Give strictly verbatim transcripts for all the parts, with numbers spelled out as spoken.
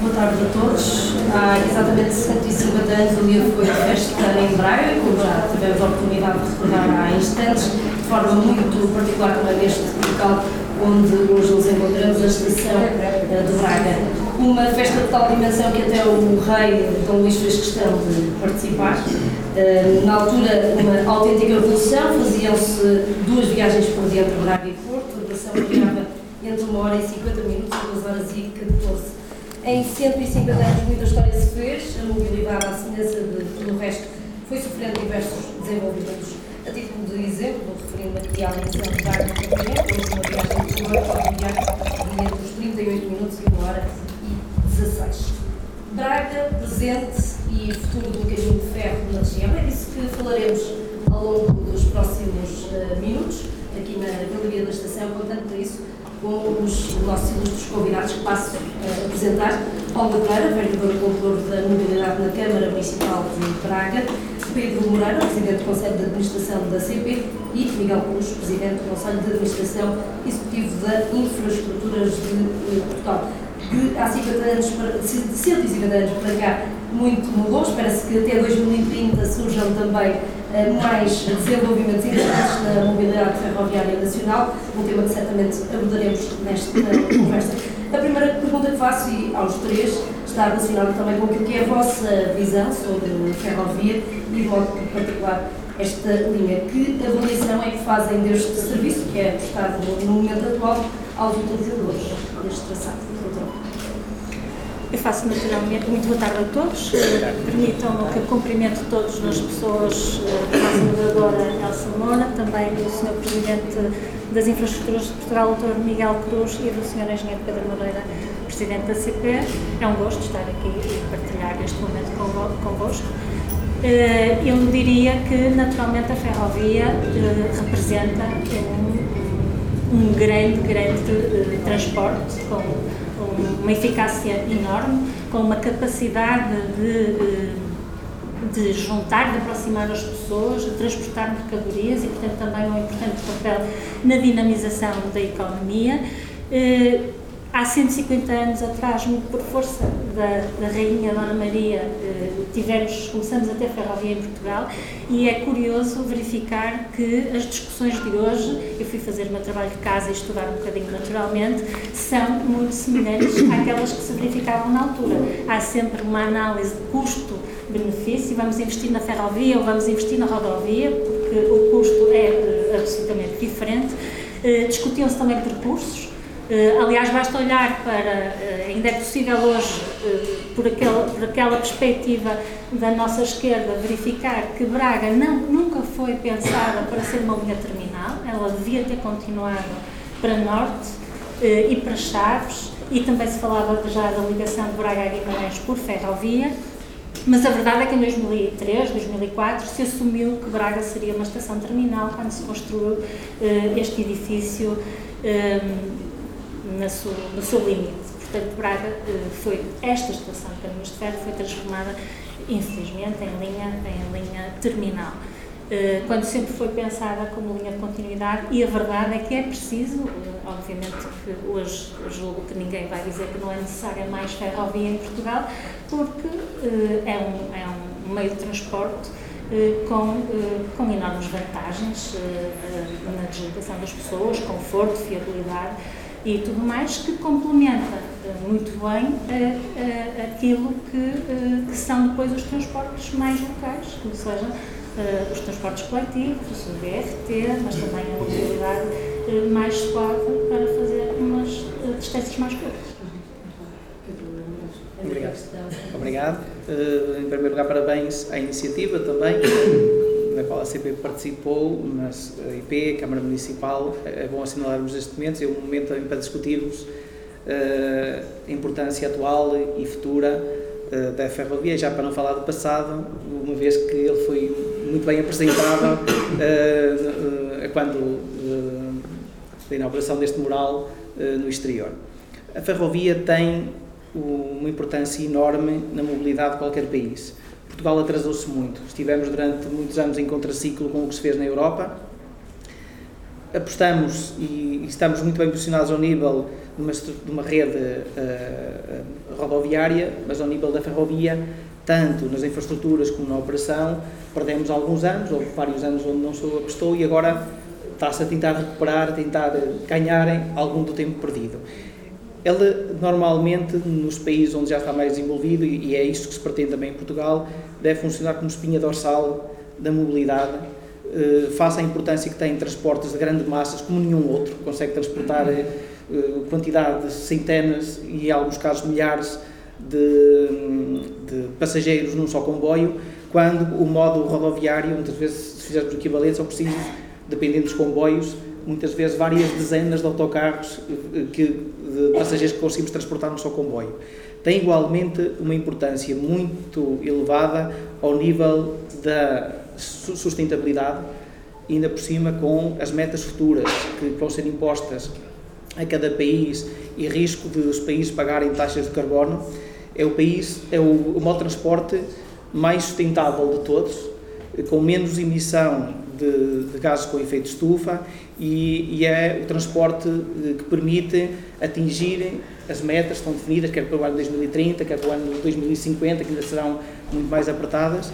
boa tarde a todos. Há exatamente cento e cinquenta anos o dia foi a festa em Braga, como já tivemos a oportunidade de recordar há instantes, de forma muito particular também neste local onde hoje nos encontramos, a estação de Braga. Uma festa de tal dimensão que até o rei Dom Luís fez questão de participar. Na altura, uma autêntica revolução, faziam-se duas viagens por dia entre Braga e Porto, a duração variava entre uma hora e cinquenta minutos e duas horas e catorze. Em cento e cinquenta anos muita história se fez, a mobilidade, à semelhança de tudo o resto, foi sofrendo diversos desenvolvimentos. A título de exemplo, referindo aqui à ligação de Braga e Porto, houve uma viagem de uma hora de entre os trinta e oito minutos e uma hora e dezasseis. Braga, presente e futuro do caminho de ferro na região. É disso que falaremos ao longo dos próximos uh, minutos, aqui na Galeria da Estação, contando para isso com os nossos ilustres convidados que passo a apresentar. Paulo Pereira, vereador e condutor da mobilidade na Câmara Municipal de Braga, Pedro Moreira, presidente do Conselho de Administração da C P, e Miguel Cruz, presidente do Conselho de Administração Executivo da Infraestruturas de Portugal. De há cinquenta anos, de cento e cinquenta anos para cá, muito mudou. Espera-se que até dois mil e trinta surjam também uh, mais desenvolvimentos interessantes na mobilidade ferroviária nacional, um tema que certamente abordaremos nesta uh, conversa. A primeira pergunta que faço, e aos três, está relacionada também com aquilo que é a vossa visão sobre a ferrovia e, de modo particular, esta linha. Que avaliação é que fazem deste serviço, que é prestado no, no momento atual, aos utilizadores deste traçado? Eu faço naturalmente muito boa tarde a todos. Permitam-me que cumprimento todas as pessoas, a moderadora Elsa Moura, também o senhor Presidente das Infraestruturas de Portugal, doutor Miguel Cruz, e do senhor Engenheiro Pedro Moreira, Presidente da C P. É um gosto estar aqui e partilhar este momento convosco. Eu diria que, naturalmente, a ferrovia representa um, um grande, grande transporte, com uma eficácia enorme, com uma capacidade de, de juntar, de aproximar as pessoas, de transportar mercadorias e, portanto, também um importante papel na dinamização da economia. Há cento e cinquenta anos atrás, muito por força da, da Rainha Dona Maria, tivemos, começamos a ter ferrovia em Portugal, e é curioso verificar que as discussões de hoje, eu fui fazer o meu trabalho de casa e estudar um bocadinho naturalmente, são muito semelhantes àquelas que se verificavam na altura. Há sempre uma análise de custo-benefício, vamos investir na ferrovia ou vamos investir na rodovia, porque o custo é absolutamente diferente. Discutiam-se também percursos. Uh, aliás, basta olhar para, uh, ainda é possível hoje, uh, por, aquela, por aquela perspectiva da nossa esquerda, verificar que Braga não, nunca foi pensada para ser uma linha terminal, ela devia ter continuado para Norte uh, e para Chaves, e também se falava já da ligação de Braga a Guimarães por ferrovia, mas a verdade é que em dois mil e três, dois mil e quatro, se assumiu que Braga seria uma estação terminal quando se construiu uh, este edifício um, Na sua, no seu limite. Portanto, Braga foi, esta estação de caminhos de ferro foi transformada, infelizmente, em linha, em linha terminal, quando sempre foi pensada como linha de continuidade, e a verdade é que é preciso, obviamente que hoje julgo que ninguém vai dizer que não é necessária mais ferrovia em Portugal, porque é um, é um meio de transporte Com, com enormes vantagens na deslocação das pessoas, conforto, fiabilidade e tudo mais, que complementa muito bem aquilo que, que são depois os transportes mais locais, ou seja, os transportes coletivos, o B R T, mas também a mobilidade mais suave para fazer umas distâncias mais curtas. Obrigado. Obrigado. Uh, em primeiro lugar, parabéns à iniciativa também, na qual a C P participou, mas a I P, a Câmara Municipal. É bom assinalarmos este momento, é um momento também para discutirmos uh, a importância atual e futura uh, da ferrovia, já para não falar do passado, uma vez que ele foi muito bem apresentado uh, uh, quando uh, da inauguração deste mural uh, no exterior. A ferrovia tem uma importância enorme na mobilidade de qualquer país. Portugal atrasou-se muito. Estivemos durante muitos anos em contraciclo com o que se fez na Europa. Apostamos e estamos muito bem posicionados ao nível de uma, de uma rede uh, rodoviária, mas ao nível da ferrovia, tanto nas infraestruturas como na operação, perdemos alguns anos, houve vários anos onde não se apostou e agora está-se a tentar recuperar, a tentar ganhar algum do tempo perdido. Ele, normalmente, nos países onde já está mais desenvolvido, e é isso que se pretende também em Portugal, deve funcionar como espinha dorsal da mobilidade, eh, face à importância que tem transportes de grandes massas, como nenhum outro, consegue transportar eh, quantidade de centenas e, em alguns casos, milhares de, de passageiros num só comboio, quando o modo rodoviário, muitas vezes, se fizermos o equivalente, são precisos, dependendo dos comboios, muitas vezes várias dezenas de autocarros que, de passageiros que conseguimos transportar num só comboio. Tem igualmente uma importância muito elevada ao nível da sustentabilidade, ainda por cima com as metas futuras que vão ser impostas a cada país e risco de os países pagarem taxas de carbono. É o país, é o, o modo de transporte mais sustentável de todos, com menos emissão de, de gases com efeito de estufa e, e é o transporte que permite atingir as metas que estão definidas, quer para o ano dois mil e trinta, quer para o ano dois mil e cinquenta, que ainda serão muito mais apertadas,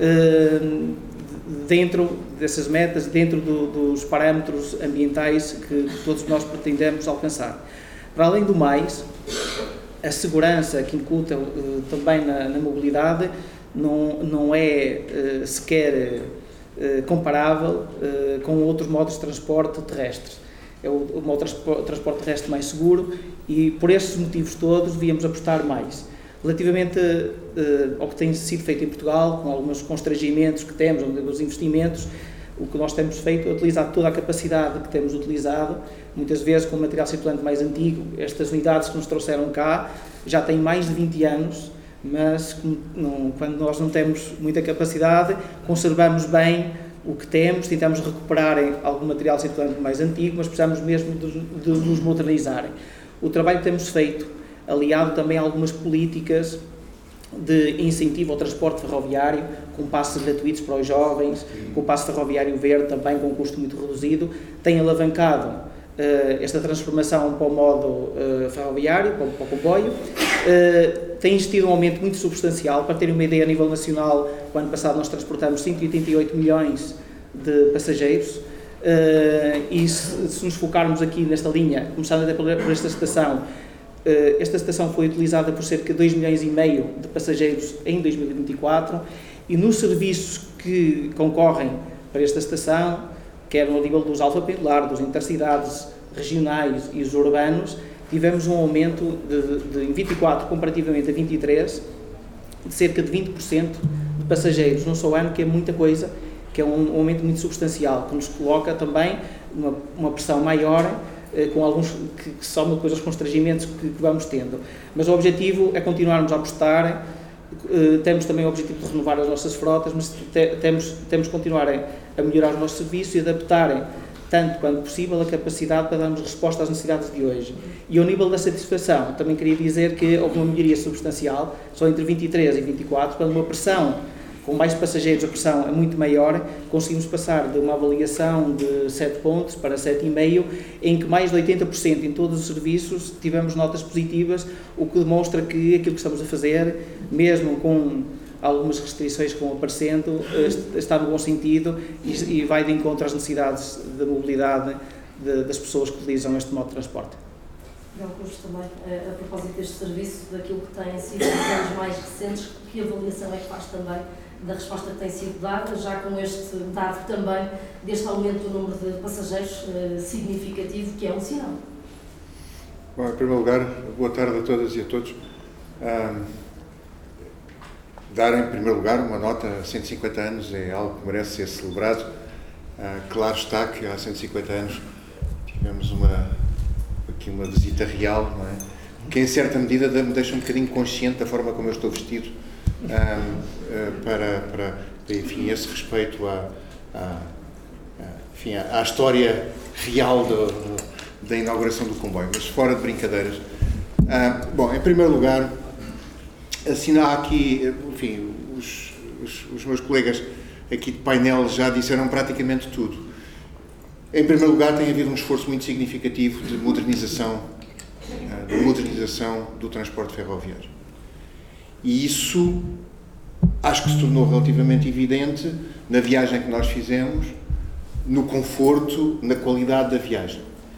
dentro dessas metas, dentro do, dos parâmetros ambientais que todos nós pretendemos alcançar. Para além do mais, a segurança que incuta uh, também na, na mobilidade não, não é uh, sequer uh, comparável uh, com outros modos de transporte terrestres. É o, o modo de transporte terrestre mais seguro e, por esses motivos todos, devíamos apostar mais. Relativamente uh, ao que tem sido feito em Portugal, com alguns constrangimentos que temos, os investimentos, o que nós temos feito é utilizar toda a capacidade que temos utilizado, muitas vezes com material circulante mais antigo. Estas unidades que nos trouxeram cá já têm mais de vinte anos, mas não, quando nós não temos muita capacidade, conservamos bem o que temos, tentamos recuperar algum material circulante mais antigo, mas precisamos mesmo de, de nos modernizarem. O trabalho que temos feito, aliado também a algumas políticas de incentivo ao transporte ferroviário, com passes gratuitos para os jovens, com o passe ferroviário verde também com um custo muito reduzido, tem alavancado uh, esta transformação para o modo uh, ferroviário, para o, para o comboio. Uh, tem existido um aumento muito substancial. Para terem uma ideia, a nível nacional, o ano passado nós transportamos cento e oitenta e oito milhões de passageiros, uh, e se, se nos focarmos aqui nesta linha, começando até por, por esta estação, esta estação foi utilizada por cerca de dois milhões e meio de passageiros em dois mil e vinte e quatro e nos serviços que concorrem para esta estação, quer no nível dos alfa-pendular, dos intercidades regionais e os urbanos, tivemos um aumento de, de, em vinte e quatro comparativamente a vinte e três de cerca de vinte por cento de passageiros num só ano, que é muita coisa, que é um, um aumento muito substancial, que nos coloca também uma, uma pressão maior, com alguns que, que somam depois aos constrangimentos que, que vamos tendo. Mas o objetivo é continuarmos a apostar, uh, temos também o objetivo de renovar as nossas frotas, mas te, temos, temos que continuar a, a melhorar os nossos serviços e adaptarem, tanto quanto possível, a capacidade para darmos resposta às necessidades de hoje. E ao nível da satisfação, também queria dizer que houve uma melhoria substancial, só entre vinte e três e vinte e quatro, quando uma pressão, com mais passageiros, a pressão é muito maior, conseguimos passar de uma avaliação de sete pontos para sete vírgula cinco, em que mais de oitenta por cento em todos os serviços tivemos notas positivas, o que demonstra que aquilo que estamos a fazer, mesmo com algumas restrições que vão aparecendo, está no bom sentido e, e vai de encontro às necessidades de mobilidade de, das pessoas que utilizam este modo de transporte. João Cruz, também, a, a propósito deste serviço, daquilo que têm sido os anos mais recentes, que avaliação é que faz também da resposta que tem sido dada, já com este dado também deste aumento do número de passageiros eh, significativo, que é um sinal? Bom, em primeiro lugar, boa tarde a todas e a todos. Um, dar, em primeiro lugar, uma nota a cento e cinquenta anos é algo que merece ser celebrado. Uh, claro está que há cento e cinquenta anos tivemos uma, aqui uma visita real, não é? Que em certa medida me deixa um bocadinho consciente da forma como eu estou vestido, um, uh, para, para, enfim, esse respeito à, à, enfim, à história real do, do, da inauguração do comboio, mas fora de brincadeiras. Uh, bom, em primeiro lugar, assinar aqui, enfim, os, os, os meus colegas aqui de painel já disseram praticamente tudo. Em primeiro lugar, tem havido um esforço muito significativo de modernização da modernização do transporte ferroviário. E isso acho que se tornou relativamente evidente na viagem que nós fizemos, no conforto, na qualidade da viagem.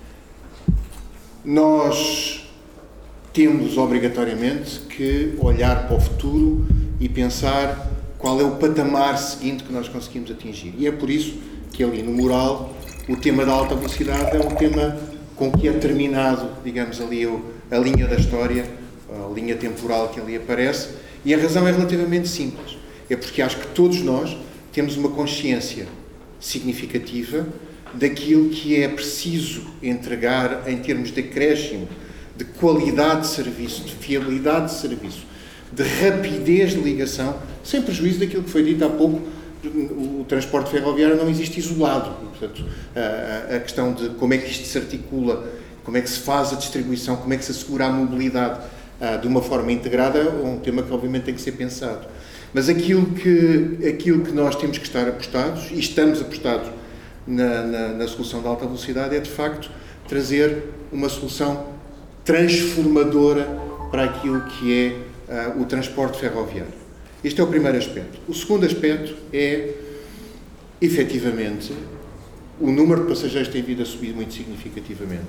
Nós temos obrigatoriamente que olhar para o futuro e pensar qual é o patamar seguinte que nós conseguimos atingir. E é por isso que ali no mural o tema da alta velocidade é um tema com que é terminado, digamos ali, a linha da história, a linha temporal que ali aparece, e a razão é relativamente simples. É porque acho que todos nós temos uma consciência significativa daquilo que é preciso entregar em termos de acréscimo, de qualidade de serviço, de fiabilidade de serviço, de rapidez de ligação, sem prejuízo daquilo que foi dito há pouco. O transporte ferroviário não existe isolado. Portanto, a, a questão de como é que isto se articula, como é que se faz a distribuição, como é que se assegura a mobilidade a, de uma forma integrada, é um tema que obviamente tem que ser pensado. Mas aquilo que, aquilo que nós temos que estar apostados, e estamos apostados na, na, na solução de alta velocidade, é de facto trazer uma solução transformadora para aquilo que é uh, o transporte ferroviário. Este é o primeiro aspecto. O segundo aspecto é, efetivamente, o número de passageiros tem vindo a subir muito significativamente.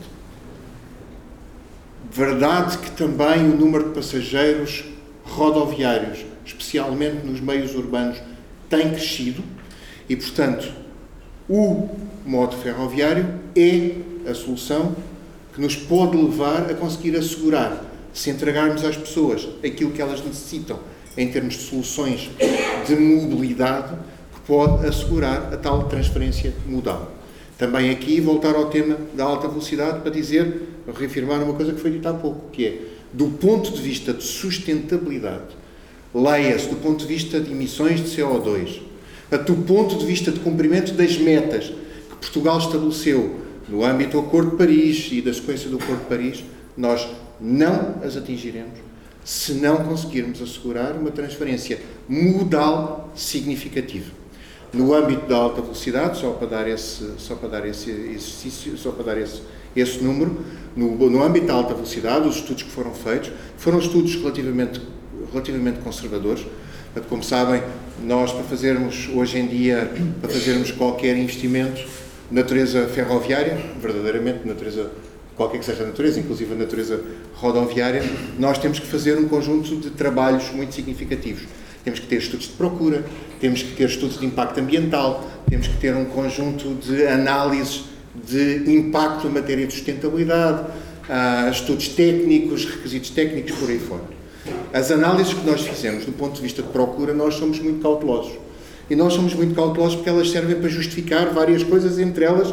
Verdade que também o número de passageiros rodoviários, especialmente nos meios urbanos, tem crescido e, portanto, o modo ferroviário é a solução que nos pode levar a conseguir assegurar, se entregarmos às pessoas aquilo que elas necessitam em termos de soluções de mobilidade, que pode assegurar a tal transferência modal. Também aqui voltar ao tema da alta velocidade para dizer, reafirmar uma coisa que foi dita há pouco, que é, do ponto de vista de sustentabilidade, leia-se do ponto de vista de emissões de C O dois, do ponto de vista de cumprimento das metas que Portugal estabeleceu no âmbito do Acordo de Paris e da sequência do Acordo de Paris, nós não as atingiremos se não conseguirmos assegurar uma transferência modal significativa. No âmbito da alta velocidade, só para dar esse, só para dar esse exercício, só para dar esse, esse número, no, no âmbito da alta velocidade, os estudos que foram feitos foram estudos relativamente, relativamente conservadores. Como sabem, nós para fazermos, hoje em dia, para fazermos qualquer investimento de natureza ferroviária, verdadeiramente de natureza, qualquer que seja a natureza, inclusive a natureza rodoviária, nós temos que fazer um conjunto de trabalhos muito significativos. Temos que ter estudos de procura, temos que ter estudos de impacto ambiental, temos que ter um conjunto de análises de impacto em matéria de sustentabilidade, uh, estudos técnicos, requisitos técnicos, por aí fora. As análises que nós fizemos do ponto de vista de procura, nós somos muito cautelosos. E nós somos muito cautelosos porque elas servem para justificar várias coisas, entre elas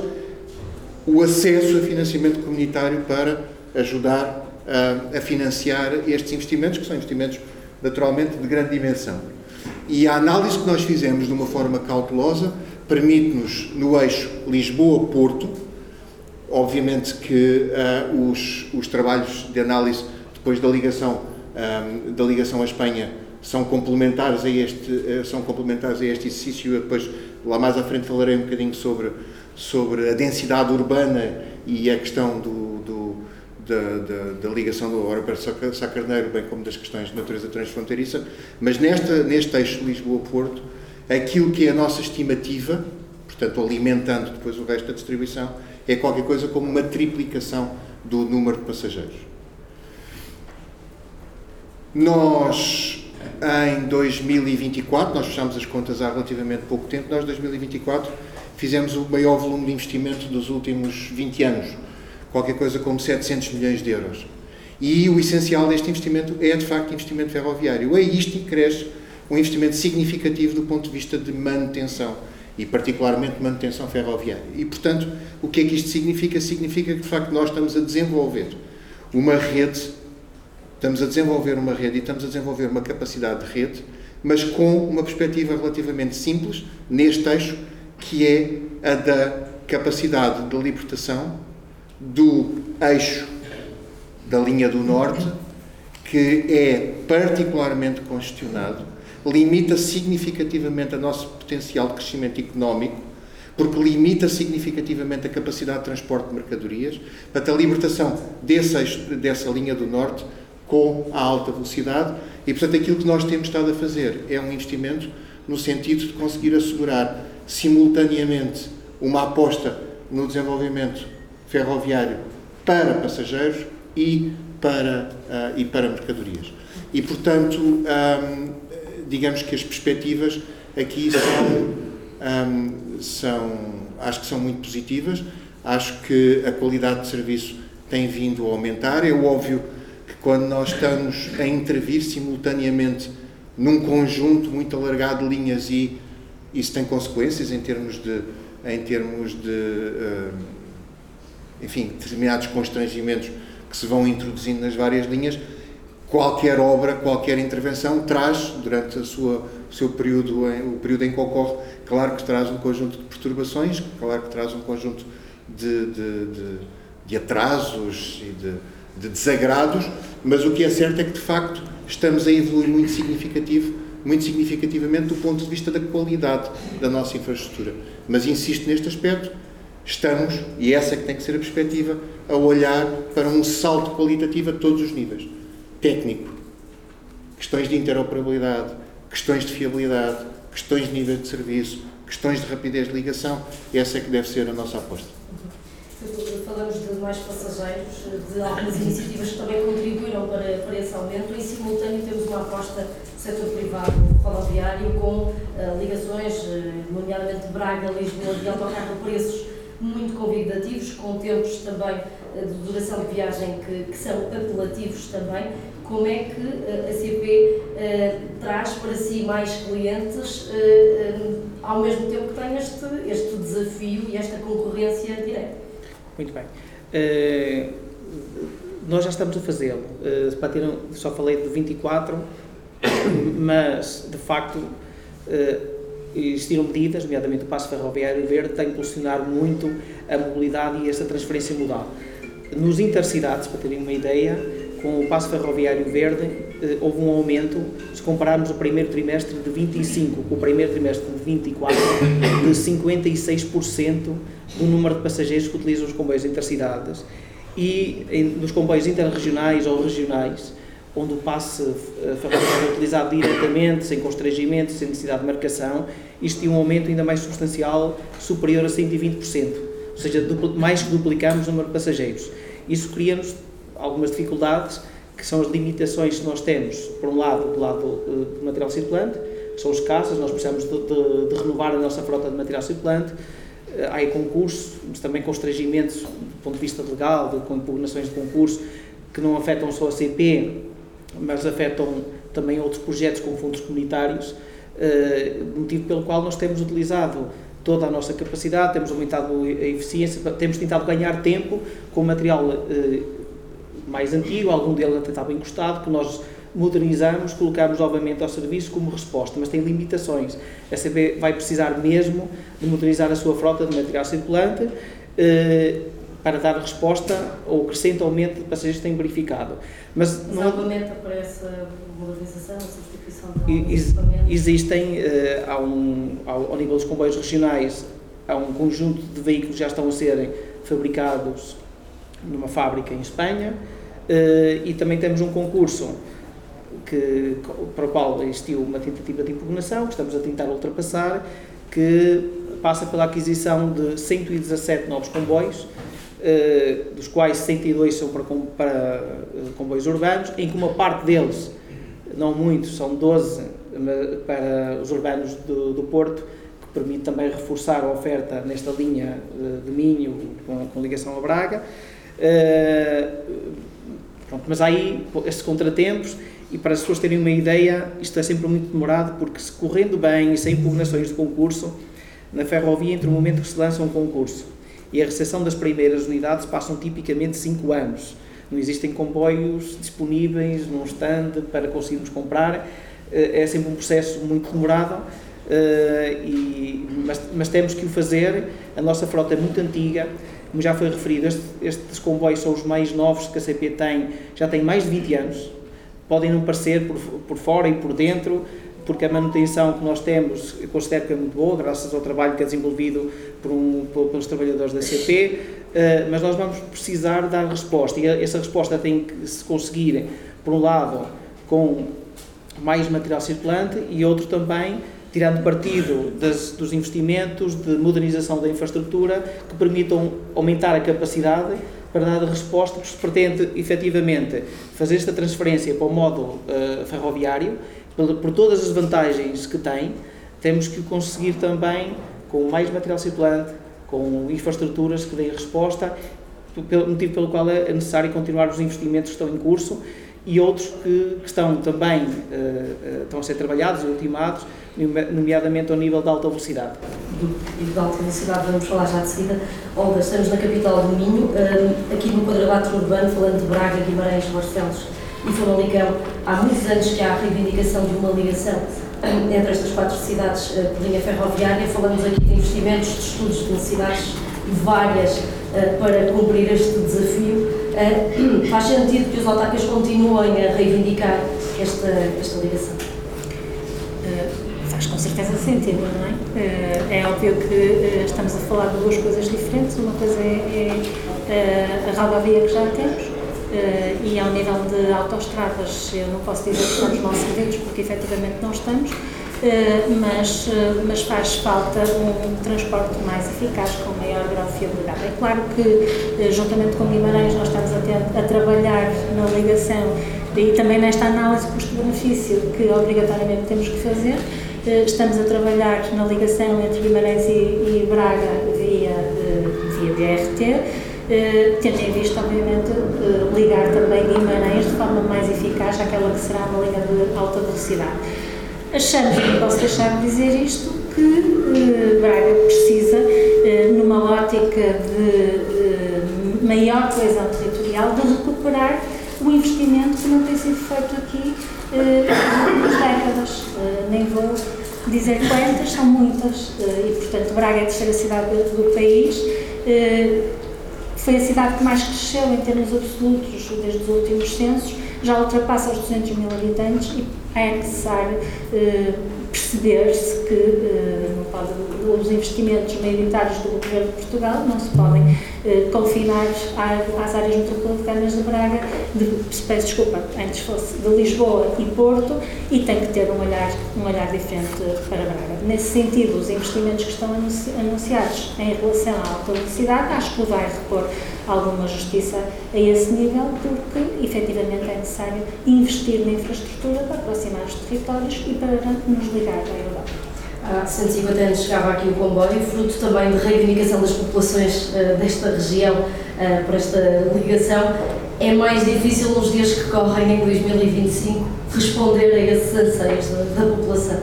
o acesso a financiamento comunitário para ajudar a, a financiar estes investimentos, que são investimentos naturalmente de grande dimensão. E a análise que nós fizemos de uma forma cautelosa permite-nos, no eixo Lisboa-Porto, obviamente que uh, os, os trabalhos de análise depois da ligação, um, da ligação à Espanha são complementares a este, uh, são complementares a este exercício. Eu depois, lá mais à frente, falarei um bocadinho sobre, sobre a densidade urbana e a questão do, do, da, da, da ligação do aeroporto de Sá Carneiro, bem como das questões de natureza transfronteiriça, mas nesta, neste eixo Lisboa-Porto, aquilo que é a nossa estimativa, portanto alimentando depois o resto da distribuição, é qualquer coisa como uma triplicação do número de passageiros. Nós, em dois mil e vinte e quatro, nós fechámos as contas há relativamente pouco tempo, nós em dois mil e vinte e quatro fizemos o maior volume de investimento dos últimos vinte anos, qualquer coisa como setecentos milhões de euros. E o essencial deste investimento é, de facto, investimento ferroviário. É isto que cresce um investimento significativo do ponto de vista de manutenção, e particularmente manutenção ferroviária. E, portanto, o que é que isto significa? Significa que, de facto, nós estamos a desenvolver uma rede, estamos a desenvolver uma rede e estamos a desenvolver uma capacidade de rede, mas com uma perspectiva relativamente simples, neste eixo, que é a da capacidade de libertação do eixo da linha do Norte, que é particularmente congestionado, limita significativamente o nosso potencial de crescimento económico, porque limita significativamente a capacidade de transporte de mercadorias, para a libertação desse eixo, dessa linha do norte com a alta velocidade, e portanto aquilo que nós temos estado a fazer é um investimento no sentido de conseguir assegurar simultaneamente uma aposta no desenvolvimento ferroviário para passageiros e para, uh, e para mercadorias. E portanto, um, digamos que as perspectivas aqui são, um, são, acho que são muito positivas, acho que a qualidade de serviço tem vindo a aumentar. É óbvio que quando nós estamos a intervir simultaneamente num conjunto muito alargado de linhas, e isso tem consequências em termos de, em termos de uh, enfim, determinados constrangimentos que se vão introduzindo nas várias linhas. Qualquer obra, qualquer intervenção traz, durante a sua, o seu período, o período em que ocorre, claro que traz um conjunto de perturbações, claro que traz um conjunto de, de, de, de atrasos e de, de desagrados, mas o que é certo é que, de facto, estamos a evoluir muito significativo, muito significativamente do ponto de vista da qualidade da nossa infraestrutura. Mas insisto neste aspecto, estamos, e essa é que tem que ser a perspectiva, a olhar para um salto qualitativo a todos os níveis. Técnico, questões de interoperabilidade, questões de fiabilidade, questões de nível de serviço, questões de rapidez de ligação, essa é que deve ser a nossa aposta. Falamos de mais passageiros, de algumas iniciativas que também contribuíram para, para esse aumento. Em simultâneo temos uma aposta do setor privado rodoviário com uh, ligações, uh, nomeadamente Braga-Lisboa, de autocarro a preços muito convidativos, com tempos também uh, de duração de viagem que, que são apelativos também. Como é que uh, a C P uh, traz para si mais clientes, uh, uh, ao mesmo tempo que tem este, este desafio e esta concorrência direta? Muito bem. Uh, nós já estamos a fazê-lo. Uh, para ter, só falei de vinte e quatro, mas, de facto, uh, existiram medidas, nomeadamente o Passo Ferroviário Verde, que tem que impulsionar muito a mobilidade e esta transferência modal. Nos intercidades, para terem uma ideia, com o Passo Ferroviário Verde, uh, houve um aumento, se compararmos o primeiro trimestre de vinte e cinco com o primeiro trimestre de vinte e quatro, de cinquenta e seis por cento do número de passageiros que utilizam os comboios intercidades, e em, nos comboios interregionais ou regionais, onde o passe ferroviário é utilizado diretamente, sem constrangimento, sem necessidade de marcação, isto tinha um aumento ainda mais substancial, superior a cento e vinte por cento, ou seja, dupl- mais que duplicamos o número de passageiros. Isso cria-nos algumas dificuldades, que são as limitações que nós temos, por um lado, do lado uh, do material circulante, que são escassas, nós precisamos de, de, de renovar a nossa frota de material circulante. Há aí concursos, mas também constrangimentos do ponto de vista legal, de, com impugnações de concurso, que não afetam só a C P, mas afetam também outros projetos com fundos comunitários, motivo pelo qual nós temos utilizado toda a nossa capacidade, temos aumentado a eficiência, temos tentado ganhar tempo com material mais antigo, algum dele até estava encostado, que nós modernizamos, colocamos novamente ao serviço como resposta, mas tem limitações. A C P vai precisar mesmo de modernizar a sua frota de material circulante eh, para dar resposta ao crescente aumento de passageiros que tem verificado. Mas, mas não aumenta para essa modernização, a substituição de ex, existem, eh, há um, ao, ao nível dos comboios regionais, há um conjunto de veículos que já estão a serem fabricados numa fábrica em Espanha, eh, e também temos um concurso Que, para o qual existiu uma tentativa de impugnação, que estamos a tentar ultrapassar, que passa pela aquisição de cento e dezassete novos comboios, eh, dos quais sessenta e dois são para, para comboios urbanos, em que uma parte deles, não muitos, são doze para os urbanos do, do Porto, que permite também reforçar a oferta nesta linha de Minho, com, com ligação a Braga. Eh, pronto, mas há aí estes contratempos. E para as pessoas terem uma ideia, isto é sempre muito demorado, porque se correndo bem e sem impugnações de concurso, na ferrovia, entre o momento que se lança um concurso e a recepção das primeiras unidades, passam tipicamente cinco anos. Não existem comboios disponíveis num stand para conseguirmos comprar, é sempre um processo muito demorado, e, mas, mas temos que o fazer. A nossa frota é muito antiga, como já foi referido, estes, estes comboios são os mais novos que a C P tem, já tem mais de vinte anos. Podem não parecer por, por fora e por dentro, porque a manutenção que nós temos, eu considero que é muito boa, graças ao trabalho que é desenvolvido por um, por, pelos trabalhadores da C P, uh, mas nós vamos precisar dar resposta, e essa resposta tem que se conseguir, por um lado, com mais material circulante, e outro também tirando partido das, dos investimentos de modernização da infraestrutura que permitam aumentar a capacidade para dar a resposta, porque se pretende efetivamente fazer esta transferência para o modo uh, ferroviário, por, por todas as vantagens que tem, temos que conseguir também com mais material circulante, com infraestruturas que deem resposta, pelo motivo pelo qual é necessário continuar os investimentos que estão em curso e outros que, que estão também uh, uh, estão a ser trabalhados e ultimados, nomeadamente ao nível da alta velocidade. E de alta velocidade vamos falar já de seguida. Olga, estamos na capital do Minho, uh, aqui no quadrilátero urbano, falando de Braga, Guimarães, Barcelos e Famalicão. Há muitos anos que há a reivindicação de uma ligação um, entre estas quatro cidades uh, por linha ferroviária. Falamos aqui de investimentos, de estudos de necessidades várias uh, para cumprir este desafio. Uh, faz sentido que os autarcas continuem a reivindicar esta, esta ligação? Uh, faz com certeza sentido, não é? Uh, é óbvio que uh, estamos a falar de duas coisas diferentes. Uma coisa é, é uh, a rodovia que já temos uh, e ao nível de autoestradas eu não posso dizer que estamos mal servidos porque efetivamente não estamos. Uh, mas, uh, mas faz falta um transporte mais eficaz, com maior grau de fiabilidade. É claro que, uh, juntamente com Guimarães, nós estamos a, ter, a trabalhar na ligação e também nesta análise custo-benefício que obrigatoriamente temos que fazer. Uh, estamos a trabalhar na ligação entre Guimarães e, e Braga via, uh, via B R T, uh, tendo em vista, obviamente, uh, ligar também Guimarães de forma mais eficaz àquela que será uma linha de alta velocidade. Achamos, não posso deixar de dizer isto, que eh, Braga precisa, eh, numa ótica de eh, maior coesão territorial, de recuperar o investimento que não tem sido feito aqui eh, nas décadas. Eh, nem vou dizer quantas, são muitas, eh, e portanto Braga é a terceira cidade do país. Eh, foi a cidade que mais cresceu em termos absolutos desde os últimos censos, já ultrapassa os duzentos mil habitantes e é necessário eh, perceber-se que eh, não pode, os investimentos maioritários do governo de Portugal não se podem eh, confinar às áreas metropolitanas de Braga, de, peço desculpa, antes fosse de Lisboa e Porto, e tem que ter um olhar, um olhar diferente para Braga. Nesse sentido, os investimentos que estão anunci, anunciados em relação à alta velocidade, acho que vai repor alguma justiça a esse nível, porque efetivamente é necessário investir na infraestrutura para aproximar os territórios e para nos ligar à Europa. Há cento e cinquenta anos chegava aqui o comboio, fruto também de reivindicação das populações uh, desta região uh, por esta ligação. É mais difícil nos dias que correm em dois mil e vinte e cinco responder a esses anseios da, da população?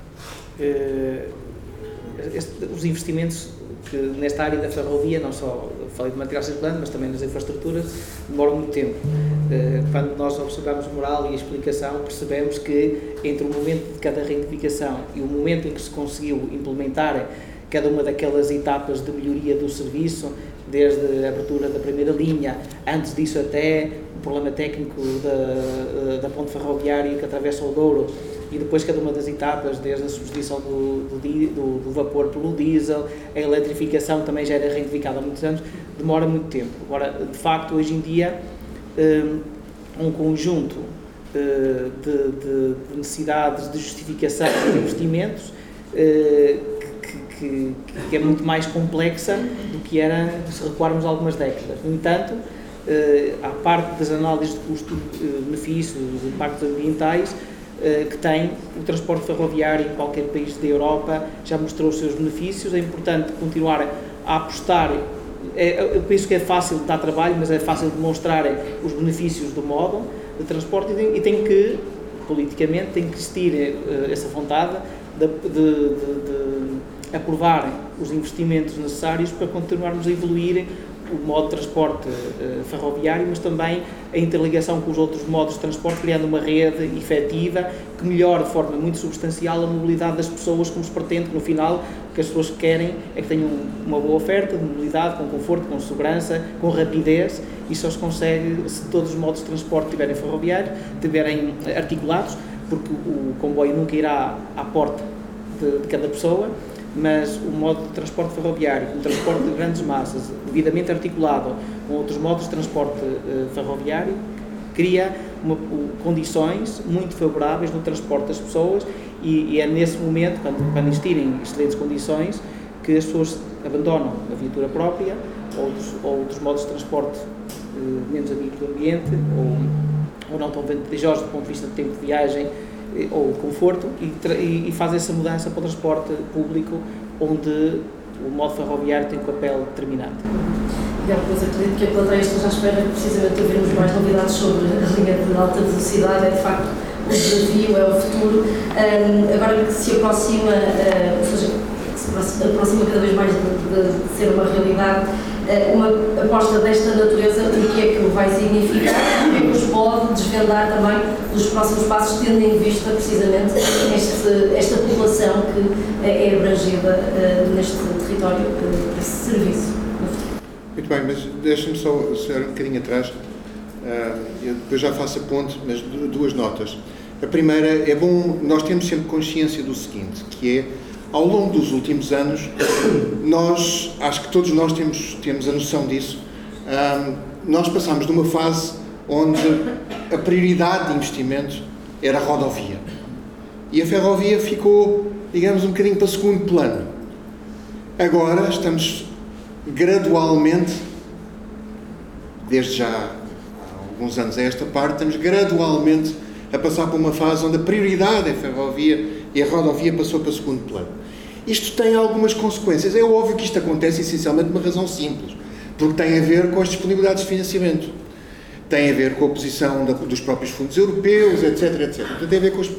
Uh, este, os investimentos que nesta área da ferrovia, não só falei de material circulante, mas também nas infraestruturas, demoram muito tempo. Quando nós observamos o moral e a explicação, percebemos que entre o momento de cada reivindicação e o momento em que se conseguiu implementar cada uma daquelas etapas de melhoria do serviço, desde a abertura da primeira linha, antes disso até o problema técnico da, da ponte ferroviária que atravessa o Douro, e depois cada uma das etapas, desde a substituição do, do, do, do vapor pelo diesel, a eletrificação também já era reivindificada há muitos anos, demora muito tempo. Agora, de facto, hoje em dia, um conjunto de, de, de necessidades de justificação de investimentos que, que, que é muito mais complexa do que era se recuarmos algumas décadas. No entanto, à parte das análises de custo-benefício, de impactos ambientais, que tem o transporte ferroviário em qualquer país da Europa, já mostrou os seus benefícios. É importante continuar a apostar. É, eu penso que é fácil dar trabalho, mas é fácil demonstrar os benefícios do modo de transporte, e tem, e tem que, politicamente, tem que existir uh, essa vontade de, de, de, de aprovar os investimentos necessários para continuarmos a evoluir o modo de transporte uh, ferroviário, mas também a interligação com os outros modos de transporte, criando uma rede efetiva que melhore de forma muito substancial a mobilidade das pessoas, como se pretende que no final o que as pessoas querem é que tenham uma boa oferta de mobilidade, com conforto, com segurança, com rapidez, e só se consegue se todos os modos de transporte estiverem ferroviários, estiverem articulados, porque o comboio nunca irá à porta de, de cada pessoa, mas o modo de transporte ferroviário, o transporte de grandes massas, devidamente articulado com outros modos de transporte uh, ferroviário, cria uma, uh, condições muito favoráveis no transporte das pessoas e, e é nesse momento, quando, quando existirem excelentes condições, que as pessoas abandonam a viatura própria ou outros, ou outros modos de transporte uh, menos amigos do ambiente ou, ou não tão vantajosos do ponto de vista de tempo de viagem ou conforto e, e, e faz essa mudança para o transporte público, onde o modo ferroviário tem um papel determinante. Miguel, pois acredito que a plateia esteja à espera precisamente de ouvirmos mais novidades sobre a linha de alta velocidade, é de facto o desafio, é o futuro. Um, agora que se aproxima, uh, ou seja, que se aproxima cada vez mais de, de, de ser uma realidade, uh, uma aposta desta natureza, o que é que vai significar, o que é que nos pode desvendar também dos próximos passos, tendo em vista precisamente este, esta população que é abrangida uh, neste território uh, por esse serviço. Muito bem, mas deixa-me só ser um bocadinho atrás, uh, eu depois já faço a ponte, mas duas notas. A primeira, é bom, nós temos sempre consciência do seguinte, que é, ao longo dos últimos anos, nós, acho que todos nós temos, temos a noção disso, uh, nós passámos de uma fase onde a prioridade de investimento era a rodovia. E a ferrovia ficou, digamos, um bocadinho para segundo plano. Agora estamos gradualmente, desde já há alguns anos a esta parte, estamos gradualmente a passar por uma fase onde a prioridade é a ferrovia e a rodovia passou para segundo plano. Isto tem algumas consequências. É óbvio que isto acontece essencialmente por uma razão simples, porque tem a ver com as disponibilidades de financiamento, tem a ver com a posição da, dos próprios fundos europeus, etc, etcétera. Portanto, tem a ver com os...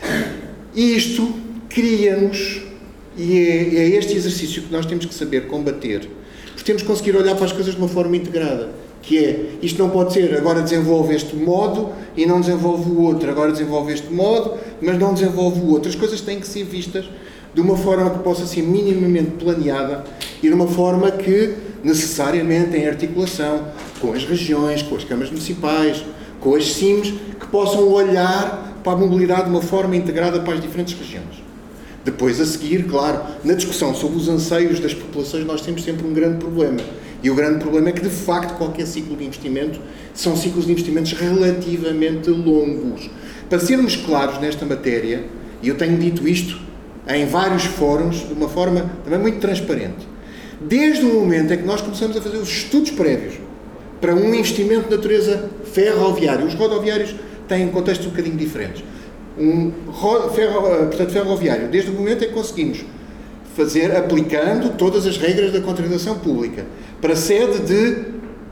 E isto cria-nos, e é, é este exercício que nós temos que saber combater, porque temos que conseguir olhar para as coisas de uma forma integrada, que é, isto não pode ser, agora desenvolve este modo e não desenvolve o outro, agora desenvolve este modo, mas não desenvolve o outro. As coisas têm que ser vistas de uma forma que possa ser minimamente planeada e de uma forma que, necessariamente, em articulação com as regiões, com as câmaras municipais, com as C I Ms, que possam olhar para a mobilidade de uma forma integrada para as diferentes regiões. Depois, a seguir, claro, na discussão sobre os anseios das populações, nós temos sempre um grande problema. E o grande problema é que, de facto, qualquer ciclo de investimento são ciclos de investimentos relativamente longos. Para sermos claros nesta matéria, e eu tenho dito isto em vários fóruns, de uma forma também muito transparente, desde o momento em que nós começamos a fazer os estudos prévios para um investimento de natureza ferroviária, os rodoviários têm contextos um bocadinho diferentes. Um ferro, portanto, ferroviário, desde o momento em que conseguimos fazer, aplicando todas as regras da contratação pública, para sede de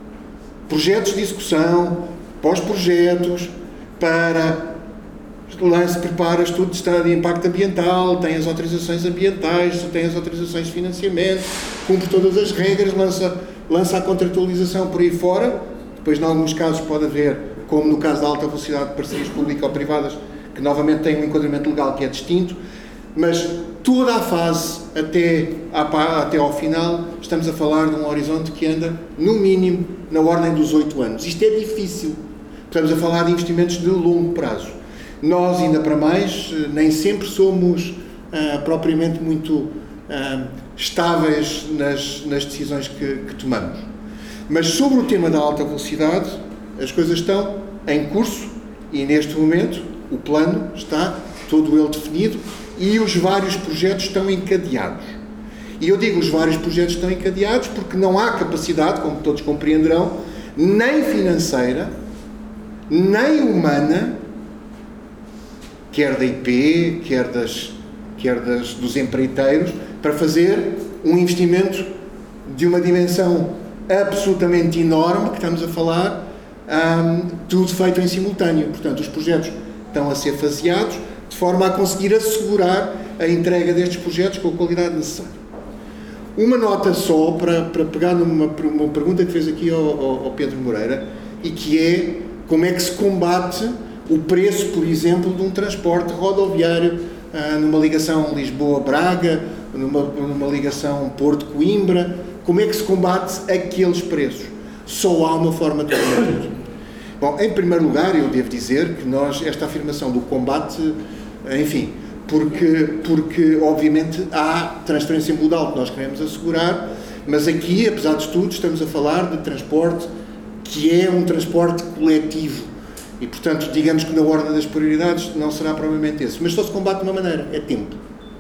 projetos de execução, pós-projetos, para lance, prepara estudo de estado de impacto ambiental, tem as autorizações ambientais, tem as autorizações de financiamento, cumpre todas as regras, lança, lança a contratualização por aí fora. Depois, em alguns casos, pode haver, como no caso da alta velocidade de parcerias públicas ou privadas, que novamente tem um enquadramento legal que é distinto, mas toda a fase até, até ao final, estamos a falar de um horizonte que anda, no mínimo, na ordem dos oito anos. Isto é difícil. Estamos a falar de investimentos de longo prazo. Nós, ainda para mais, nem sempre somos ah, propriamente muito ah, estáveis nas, nas decisões que, que tomamos. Mas sobre o tema da alta velocidade, as coisas estão em curso e, neste momento, o plano está todo ele definido e os vários projetos estão encadeados. E eu digo os vários projetos estão encadeados porque não há capacidade, como todos compreenderão, nem financeira, nem humana, quer da I P, quer, das, quer das, dos empreiteiros, para fazer um investimento de uma dimensão absolutamente enorme, que estamos a falar, um, tudo feito em simultâneo. Portanto, os projetos estão a ser faseados, de forma a conseguir assegurar a entrega destes projetos com a qualidade necessária. Uma nota só, para, para pegar numa uma pergunta que fez aqui ao, ao, ao Pedro Moreira, e que é como é que se combate o preço, por exemplo, de um transporte rodoviário ah, numa ligação Lisboa-Braga, numa, numa ligação Porto-Coimbra. Como é que se combate aqueles preços? Só há uma forma de combater. Bom, em primeiro lugar, eu devo dizer que nós, esta afirmação do combate, enfim, porque, porque obviamente há transferência modal que nós queremos assegurar, mas aqui, apesar de tudo, estamos a falar de transporte que é um transporte coletivo e, portanto, digamos que na ordem das prioridades não será provavelmente esse, mas só se combate de uma maneira, é tempo.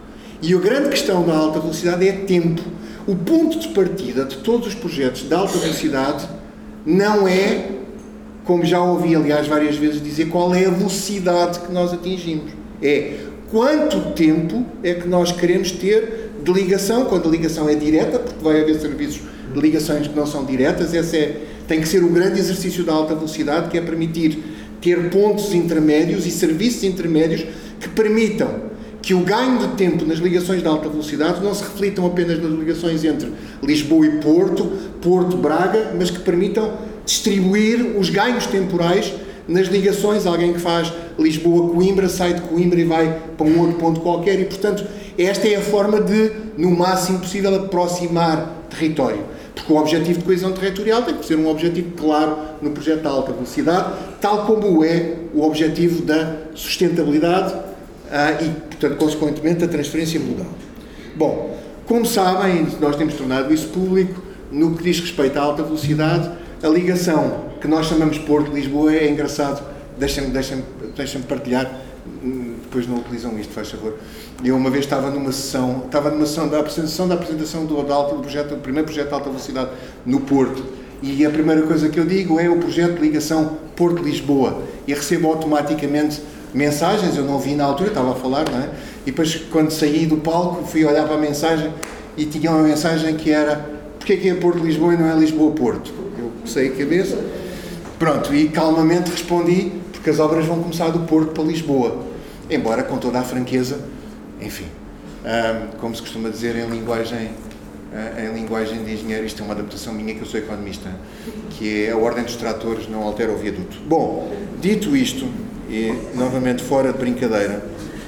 E a grande questão da alta velocidade é tempo. O ponto de partida de todos os projetos de alta velocidade não é, como já ouvi, aliás, várias vezes dizer, qual é a velocidade que nós atingimos. É quanto tempo é que nós queremos ter de ligação, quando a ligação é direta, porque vai haver serviços de ligações que não são diretas, esse é, tem que ser o grande exercício da alta velocidade, que é permitir ter pontos intermédios e serviços intermédios que permitam que o ganho de tempo nas ligações de alta velocidade não se reflitam apenas nas ligações entre Lisboa e Porto, Porto-Braga, mas que permitam distribuir os ganhos temporais nas ligações. Alguém que faz Lisboa-Coimbra sai de Coimbra e vai para um outro ponto qualquer e, portanto, esta é a forma de, no máximo possível, aproximar território. Porque o objetivo de coesão territorial tem que ser um objetivo claro no projeto da alta velocidade, tal como é o objetivo da sustentabilidade ah, e, portanto, consequentemente, a transferência modal. Bom, como sabem, nós temos tornado isso público, no que diz respeito à alta velocidade, a ligação que nós chamamos Porto-Lisboa é engraçado, deixem-me deixem, deixem partilhar, depois não utilizam isto, faz favor. Eu uma vez estava numa sessão, estava numa sessão da apresentação da apresentação do, do, alto, do, projeto, do primeiro projeto de alta velocidade no Porto, e a primeira coisa que eu digo é o projeto de ligação Porto-Lisboa, e recebo automaticamente mensagens, eu não vi na altura, estava a falar, não é? E depois, quando saí do palco, fui olhar para a mensagem e tinha uma mensagem que era: porque é que é Porto-Lisboa e não é Lisboa-Porto? Eu sei a cabeça. Pronto, e calmamente respondi, porque as obras vão começar do Porto para Lisboa. Embora, com toda a franqueza, enfim, um, como se costuma dizer em linguagem, uh, em linguagem de engenheiro, isto é uma adaptação minha, que eu sou economista, que é a ordem dos tratores não altera o viaduto. Bom, dito isto, e novamente fora de brincadeira,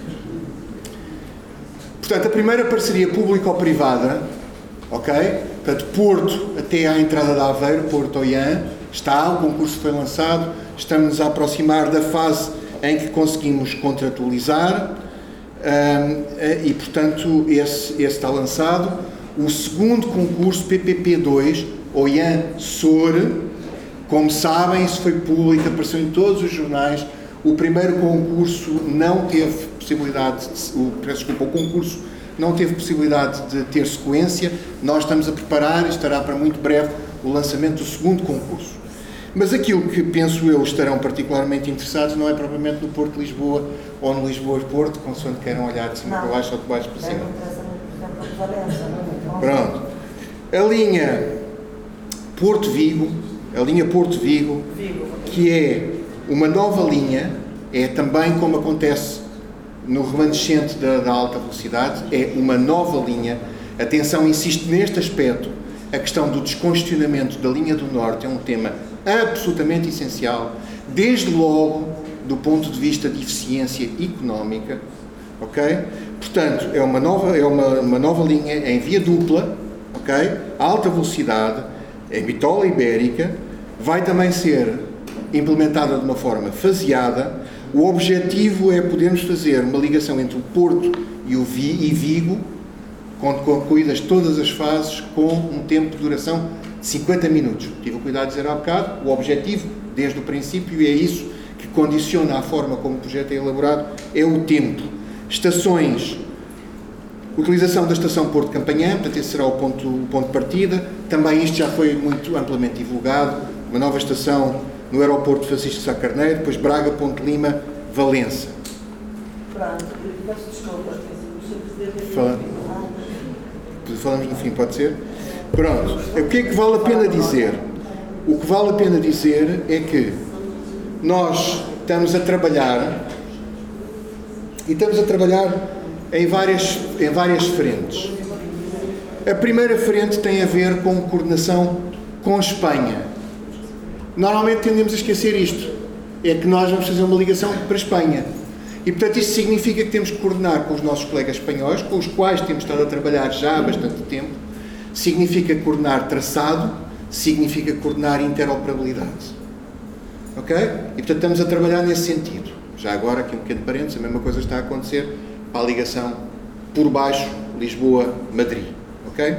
portanto, a primeira parceria público-privada, ok? Portanto, Porto até à entrada de Aveiro, Porto-Oiã, está, o concurso foi lançado, estamos a aproximar da fase em que conseguimos contratualizar um, e, portanto, esse, esse está lançado. O segundo concurso, P P P dois, Oiã-Sor, como sabem, isso foi público, apareceu em todos os jornais. O primeiro concurso não teve possibilidade, de, o, peço desculpa, o concurso não teve possibilidade de ter sequência. Nós estamos a preparar e estará para muito breve o lançamento do segundo concurso. Mas aquilo que penso eu estarão particularmente interessados não é propriamente no Porto de Lisboa ou no Lisboa-Porto, consoante queiram olhar de cima para baixo ou de baixo para cima. Pronto. A linha Porto-Vigo, a linha Porto-Vigo, que é uma nova linha, é também como acontece no remanescente da, da alta velocidade, é uma nova linha. Atenção, insisto neste aspecto, a questão do descongestionamento da linha do Norte é um tema absolutamente essencial, desde logo do ponto de vista de eficiência económica, ok? Portanto, é uma nova, é uma, uma nova linha em via dupla, ok? Alta velocidade, em bitola ibérica, vai também ser implementada de uma forma faseada. O objetivo é podermos fazer uma ligação entre o Porto e o Vi, e Vigo, concluídas todas as fases, com um tempo de duração de cinquenta minutos. Tive o cuidado de dizer há bocado, o objetivo, desde o princípio, e é isso que condiciona a forma como o projeto é elaborado, é o tempo. Estações, utilização da estação Porto Campanhã, portanto esse será o ponto, o ponto de partida. Também isto já foi muito amplamente divulgado, uma nova estação no aeroporto Francisco Sá Carneiro, depois Braga, Ponte Lima, Valença. Pronto, peço desculpa, o Presidente... Fala. Falamos no fim, pode ser? Pronto. O que é que vale a pena dizer? O que vale a pena dizer é que nós estamos a trabalhar e estamos a trabalhar em várias, em várias frentes. A primeira frente tem a ver com coordenação com Espanha. Normalmente tendemos a esquecer isto. É que nós vamos fazer uma ligação para a Espanha. E, portanto, isto significa que temos que coordenar com os nossos colegas espanhóis, com os quais temos estado a trabalhar já há bastante tempo. Significa coordenar traçado, significa coordenar interoperabilidade. Ok? E portanto estamos a trabalhar nesse sentido. Já agora, aqui um pequeno parênteses, a mesma coisa está a acontecer para a ligação por baixo Lisboa-Madrid. Ok?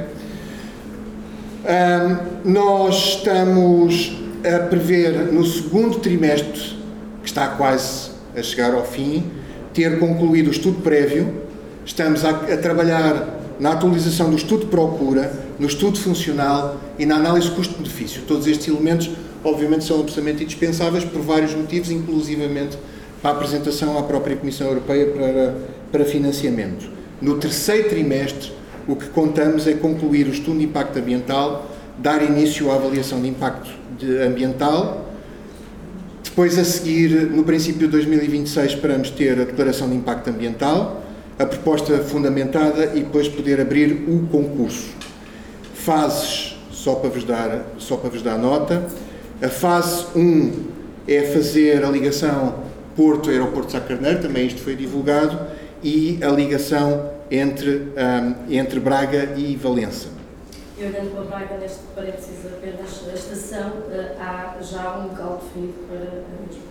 Um, nós estamos a prever no segundo trimestre, que está quase a chegar ao fim, ter concluído o estudo prévio. Estamos a, a trabalhar na atualização do estudo de procura, no estudo funcional e na análise de custo-benefício. Todos estes elementos, obviamente, são absolutamente indispensáveis por vários motivos, inclusivamente para a apresentação à própria Comissão Europeia para, para financiamento. No terceiro trimestre, o que contamos é concluir o estudo de impacto ambiental, dar início à avaliação de impacto de ambiental. Depois, a seguir, no princípio de dois mil e vinte e seis, esperamos ter a declaração de impacto ambiental, a proposta fundamentada e depois poder abrir o concurso. Fases, só para vos dar, só para vos dar nota. A fase um é fazer a ligação Porto-Aeroporto de Sá Carneiro, também isto foi divulgado, e a ligação entre, um, entre Braga e Valença. E olhando para Braga, neste parênteses apenas a estação, há já um local definido para a mesma?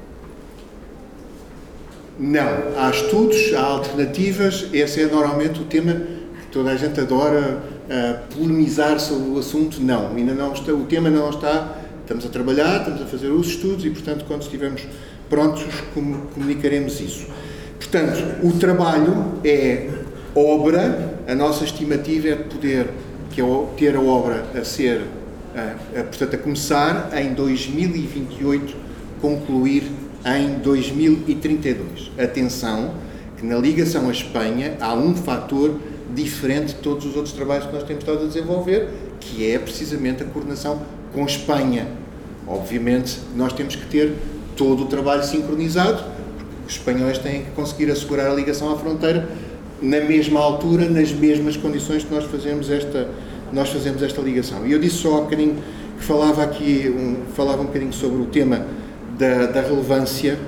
Não, há estudos, há alternativas, esse é normalmente o tema que toda a gente adora uh, polemizar sobre o assunto. Não, ainda não está, o tema não está, estamos a trabalhar, estamos a fazer os estudos e, portanto, quando estivermos prontos, comunicaremos isso. Portanto, o trabalho é obra, a nossa estimativa é poder que é ter a obra a ser, uh, uh, portanto, a começar em dois mil e vinte e oito, concluir em dois mil e trinta e dois. Atenção, que na ligação à Espanha há um fator diferente de todos os outros trabalhos que nós temos estado a desenvolver, que é precisamente a coordenação com a Espanha. Obviamente, nós temos que ter todo o trabalho sincronizado, porque os espanhóis têm que conseguir assegurar a ligação à fronteira na mesma altura, nas mesmas condições que nós fazemos esta, nós fazemos esta ligação. E eu disse só há um bocadinho que falava aqui, um, falava um bocadinho sobre o tema Da, da relevância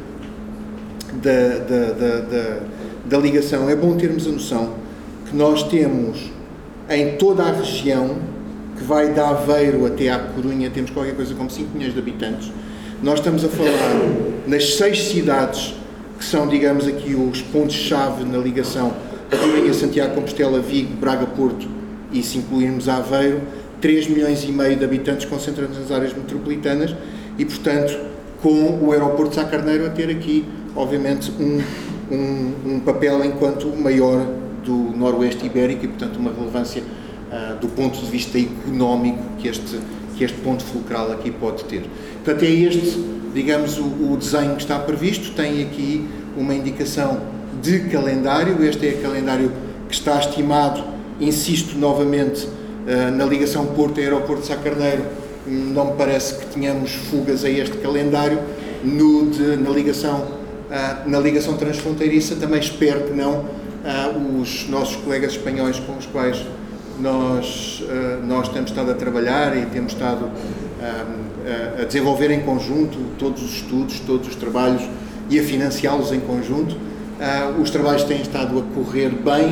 da, da, da, da, da ligação. É bom termos a noção que nós temos em toda a região, que vai de Aveiro até à Corunha, temos qualquer coisa como cinco milhões de habitantes. Nós estamos a falar nas seis cidades que são, digamos aqui, os pontos-chave na ligação: Corunha, Santiago, Compostela, Vigo, Braga, Porto, e se incluirmos Aveiro, três milhões e meio de habitantes concentrados nas áreas metropolitanas e, portanto, com o aeroporto de Sá Carneiro a ter aqui, obviamente, um, um, um papel enquanto maior do Noroeste Ibérico e, portanto, uma relevância uh, do ponto de vista económico que este, que este ponto fulcral aqui pode ter. Portanto, é este, digamos, o, o desenho que está previsto. Tem aqui uma indicação de calendário. Este é o calendário que está estimado, insisto novamente, uh, na ligação Porto-Aeroporto de Sá Carneiro. Não me parece que tenhamos fugas a este calendário. No, de, na, ligação, uh, na ligação transfronteiriça também espero que não. Uh, os nossos colegas espanhóis com os quais nós, uh, nós temos estado a trabalhar e temos estado uh, a desenvolver em conjunto todos os estudos, todos os trabalhos e a financiá-los em conjunto. Uh, os trabalhos têm estado a correr bem,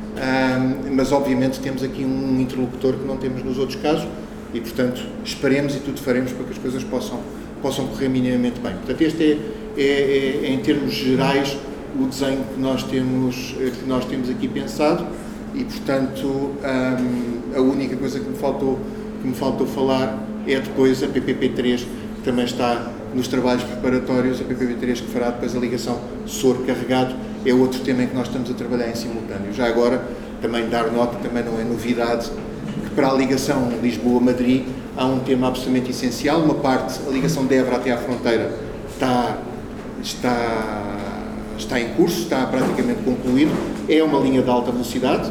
uh, mas obviamente temos aqui um interlocutor que não temos nos outros casos. E, portanto, esperemos e tudo faremos para que as coisas possam, possam correr minimamente bem. Portanto, este é, é, é, em termos gerais, o desenho que nós temos, que nós temos aqui pensado e, portanto, um, a única coisa que me, faltou, que me faltou falar é depois a P P P três, que também está nos trabalhos preparatórios, a P P P três que fará depois a ligação Sor-Carregado, é outro tema em que nós estamos a trabalhar em simultâneo. Já agora, também dar nota, também não é novidade, para a ligação Lisboa-Madrid há um tema absolutamente essencial. Uma parte, a ligação de Évora até à fronteira, está, está, está em curso, está praticamente concluído. É uma linha de alta velocidade.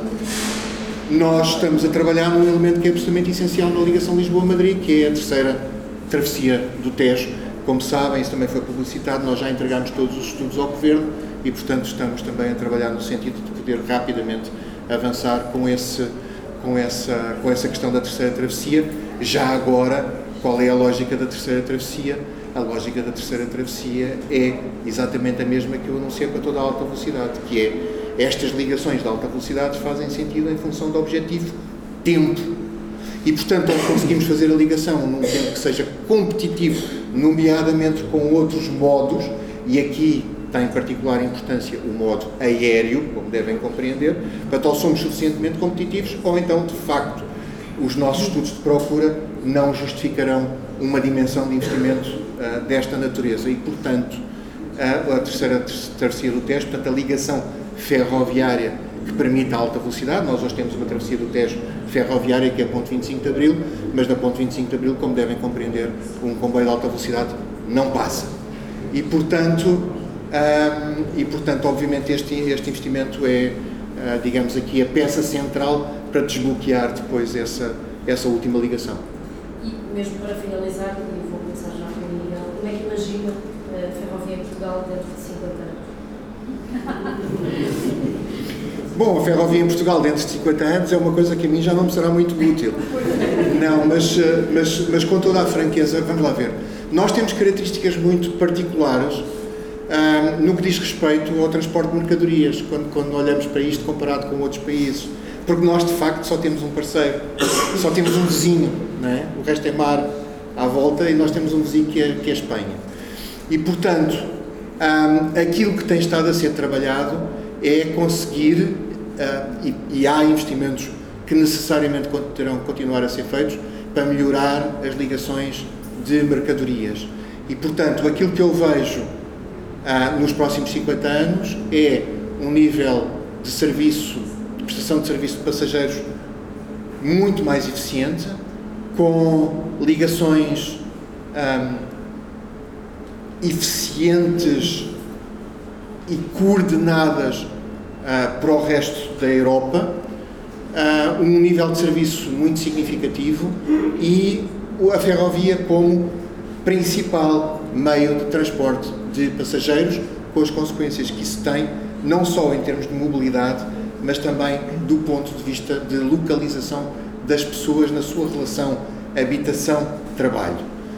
Nós estamos a trabalhar num elemento que é absolutamente essencial na ligação Lisboa-Madrid, que é a terceira travessia do Tejo. Como sabem, isso também foi publicitado, nós já entregámos todos os estudos ao Governo e, portanto, estamos também a trabalhar no sentido de poder rapidamente avançar com esse Com essa, com essa questão da terceira travessia. Já agora, qual é a lógica da terceira travessia? A lógica da terceira travessia é exatamente a mesma que eu anunciei para toda a alta velocidade, que é estas ligações de alta velocidade fazem sentido em função do objetivo tempo. E, portanto, onde conseguimos fazer a ligação num tempo que seja competitivo, nomeadamente com outros modos, e aqui tem particular importância o modo aéreo, como devem compreender, portanto, ou somos suficientemente competitivos, ou então, de facto, os nossos estudos de procura não justificarão uma dimensão de investimento uh, desta natureza. E, portanto, uh, a terceira travessia do Tejo, portanto, a ligação ferroviária que permite a alta velocidade. Nós hoje temos uma travessia do Tejo ferroviária que é a ponte vinte e cinco de Abril, mas na ponte vinte e cinco de Abril, como devem compreender, um comboio de alta velocidade não passa. E, portanto, um, e, portanto obviamente, este, este investimento é, uh, digamos aqui, a peça central para desbloquear depois essa, essa última ligação. E mesmo para finalizar, e vou começar já com o Miguel, como é que imagina a ferrovia em Portugal dentro de cinquenta anos? Bom, a ferrovia em Portugal dentro de cinquenta anos é uma coisa que a mim já não me será muito útil. Não, mas, mas, mas com toda a franqueza, vamos lá ver. Nós temos características muito particulares um, no que diz respeito ao transporte de mercadorias, quando, quando olhamos para isto comparado com outros países. Porque nós, de facto, só temos um parceiro, só temos um vizinho, não é? O resto é mar à volta e nós temos um vizinho que é, que é a Espanha. E, portanto, um, aquilo que tem estado a ser trabalhado é conseguir, uh, e, e há investimentos que necessariamente terão que continuar a ser feitos para melhorar as ligações de mercadorias. E, portanto, aquilo que eu vejo uh, nos próximos cinquenta anos é um nível de serviço, de prestação de serviço de passageiros muito mais eficiente, com ligações um, eficientes e coordenadas uh, para o resto da Europa, uh, um nível de serviço muito significativo e a ferrovia como principal meio de transporte de passageiros, com as consequências que isso tem, não só em termos de mobilidade, mas também do ponto de vista de localização das pessoas na sua relação habitação-trabalho.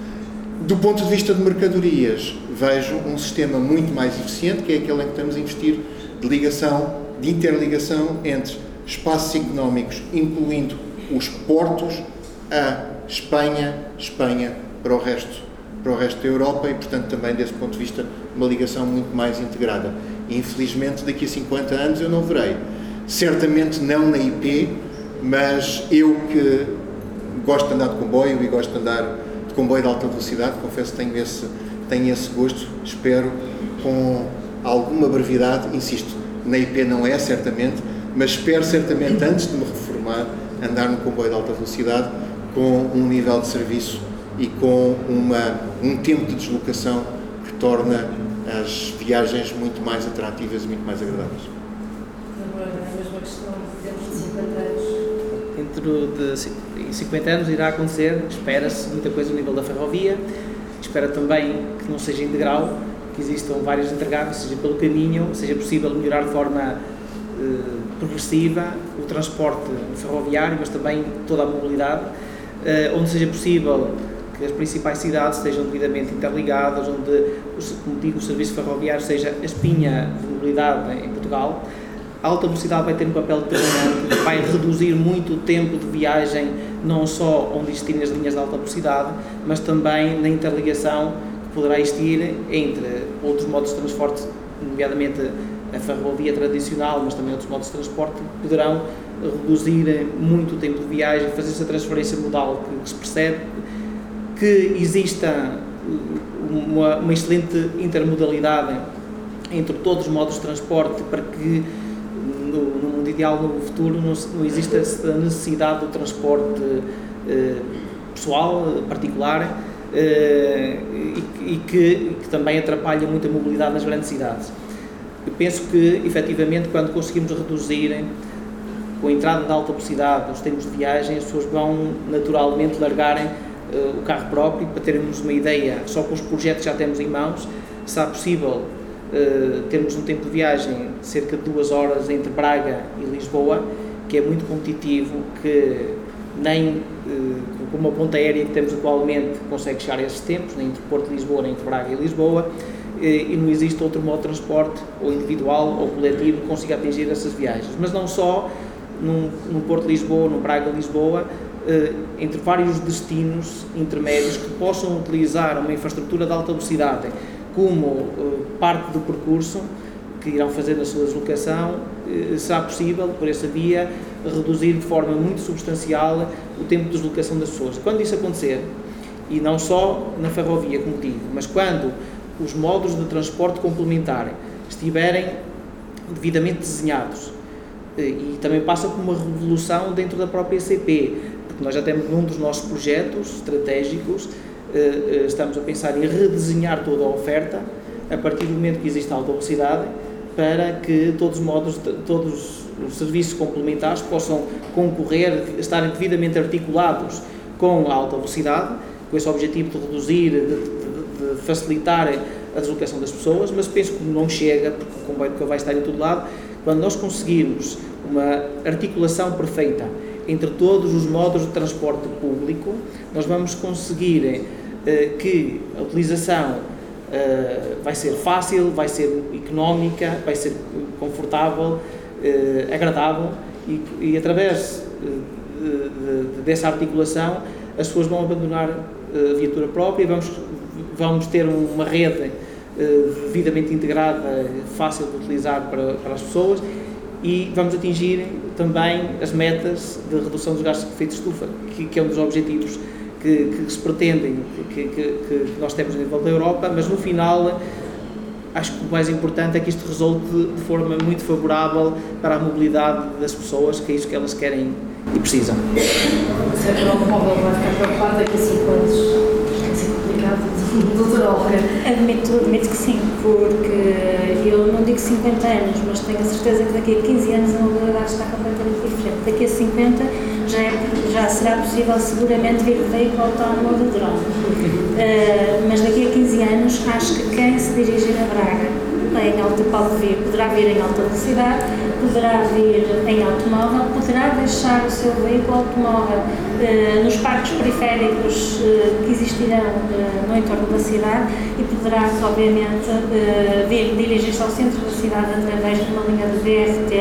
Do ponto de vista de mercadorias, vejo um sistema muito mais eficiente, que é aquele em que estamos a investir de ligação, de interligação entre espaços económicos, incluindo os portos, a Espanha, Espanha para o resto, para o resto da Europa e, portanto, também desse ponto de vista, uma ligação muito mais integrada. Infelizmente, daqui a cinquenta anos eu não verei. Certamente não na I P, mas eu que gosto de andar de comboio e gosto de andar de comboio de alta velocidade, confesso que tenho esse, tenho esse gosto, espero com alguma brevidade, insisto, na I P não é, certamente, mas espero certamente, antes de me reformar, andar num comboio de alta velocidade com um nível de serviço e com uma, um tempo de deslocação que torna as viagens muito mais atrativas e muito mais agradáveis. Agora, a mesma questão, dentro de cinquenta anos. Dentro de cinquenta anos irá acontecer, espera-se muita coisa no nível da ferrovia, espera também que não seja integral, que existam vários entregáveis, seja pelo caminho, seja possível melhorar de forma eh, progressiva o transporte ferroviário, mas também toda a mobilidade, eh, onde seja possível que as principais cidades estejam devidamente interligadas, onde, como digo, o serviço ferroviário seja a espinha de mobilidade em Portugal. A alta velocidade vai ter um papel determinante, vai reduzir muito o tempo de viagem, não só onde existirem as linhas de alta velocidade, mas também na interligação que poderá existir entre outros modos de transporte, nomeadamente a ferrovia tradicional, mas também outros modos de transporte, que poderão reduzir muito o tempo de viagem, fazer essa transferência modal que, que se percebe, que exista uma, uma excelente intermodalidade entre todos os modos de transporte para que no, no mundo ideal, no futuro, não, não exista essa necessidade do transporte eh, pessoal, particular, eh, e, e que, que também atrapalha muito a mobilidade nas grandes cidades. Eu penso que, efetivamente, quando conseguimos reduzir com a entrada de alta velocidade os tempos de viagem, as pessoas vão naturalmente largarem uh, o carro próprio. Para termos uma ideia, só com os projetos que já temos em mãos, será possível uh, termos um tempo de viagem de cerca de duas horas entre Braga e Lisboa, que é muito competitivo, que nem uh, com uma ponta aérea que temos atualmente consegue chegar a esses tempos, nem entre Porto de Lisboa, nem entre Braga e Lisboa, uh, e não existe outro modo de transporte, ou individual ou coletivo, que consiga atingir essas viagens. Mas não só no, no Porto de Lisboa, no Braga de Lisboa, entre vários destinos intermédios que possam utilizar uma infraestrutura de alta velocidade como parte do percurso que irão fazer na sua deslocação, será possível, por essa via, reduzir de forma muito substancial o tempo de deslocação das pessoas. Quando isso acontecer, e não só na ferrovia, como digo, mas quando os modos de transporte complementar estiverem devidamente desenhados, e também passa por uma revolução dentro da própria E C P, porque nós já temos num dos nossos projetos estratégicos, estamos a pensar em redesenhar toda a oferta a partir do momento que existe alta velocidade, para que todos os modos, todos os serviços complementares possam concorrer, estarem devidamente articulados com a alta velocidade, com esse objetivo de reduzir, de, de, de facilitar a deslocação das pessoas, mas penso que não chega, porque o comboio nunca vai estar em todo lado. Quando nós conseguirmos uma articulação perfeita entre todos os modos de transporte público, nós vamos conseguir eh, que a utilização eh, vai ser fácil, vai ser económica, vai ser confortável, eh, agradável e, e através de, de, dessa articulação as pessoas vão abandonar a viatura própria e vamos, vamos ter uma rede devidamente integrada, fácil de utilizar para, para as pessoas, e vamos atingir também as metas de redução dos gases de efeito de estufa, que, que é um dos objetivos que, que se pretendem, que, que, que nós temos a nível da Europa, mas no final acho que o mais importante é que isto resulte de forma muito favorável para a mobilidade das pessoas, que é isso que elas querem e precisam. Se a automóvel vai ficar preocupada daqui a cinco anos, vai ser complicado. Doutora Olga? Admito, admito que sim, porque eu não digo cinquenta anos, mas tenho a certeza que daqui a quinze anos a mobilidade está completamente diferente. Daqui a cinquenta já, é, já será possível seguramente vir de veículo autónomo ou de drone. Uh, mas daqui a quinze anos acho que quem se dirigir a Braga em alta, pode vir, poderá vir em alta velocidade, poderá vir em automóvel, poderá deixar o seu veículo automóvel uh, nos parques periféricos uh, que existirão uh, no entorno da cidade e poderá, obviamente, uh, vir dirigir-se ao centro da cidade através de uma linha de B R T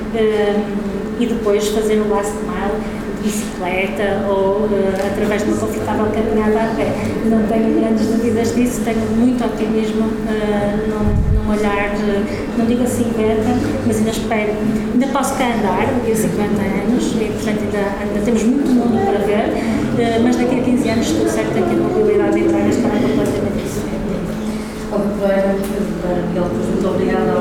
uh, e depois fazer o last mile de bicicleta ou uh, através de uma confortável caminhada a pé. Não tenho grandes dúvidas disso, tenho muito otimismo uh, num, num olhar, uh, não digo a cinquenta, mas ainda espero, ainda posso cá andar daqui a cinquenta anos e portanto ainda, ainda temos muito mundo para ver, uh, mas daqui a quinze anos estou certa que a mobilidade em Braga estará completamente diferente. Doutora Miguel Cruz, muito obrigada